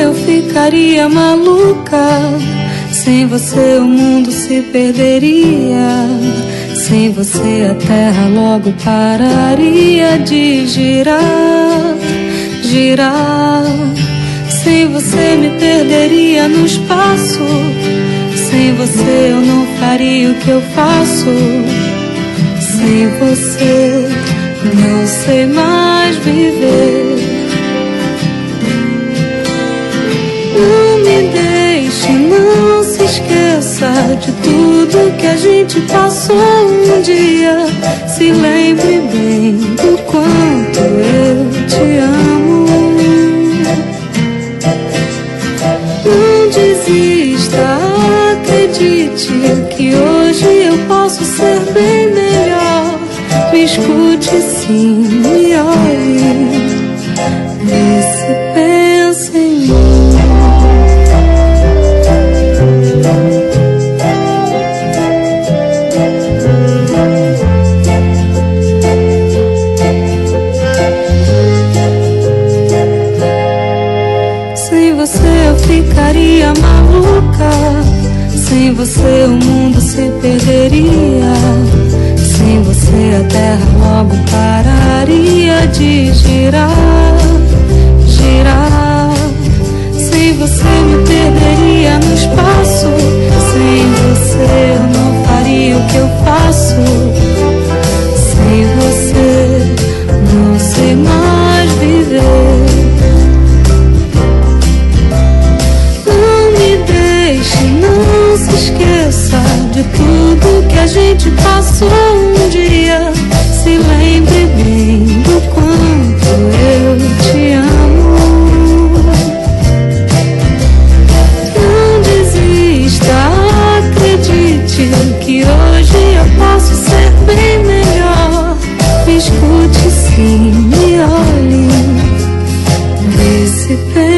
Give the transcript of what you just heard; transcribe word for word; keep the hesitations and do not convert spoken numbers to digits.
eu ficaria maluca. Sem você o mundo se perderia. Sem você a terra logo pararia de girar, girar. Sem você me perderia no espaço. Sem você eu não faria o que eu faço. Sem você não sei mais viver. Não me deixe, não se esqueça de tudo que a gente passou um dia. Se lembre bem do quanto eu te amo. Não desista, acredite que hoje eu posso ser bem melhor. Me escute sim, me olhe, vê se pensa em mim. Sem você eu ficaria maluca. Sem você o mundo se perderia. Sem você a terra logo pararia de girar, girar. Sem você me perderia no espaço. Sem você eu não faria o que eu faço. Sem você não sei mais viver. Não me deixe, não se esqueça de tudo que a gente passou um dia. Se lembre bem do quanto eu te amo. Não desista, acredite que hoje eu posso ser bem melhor. Me escute sim, me olhe, vê se pensa.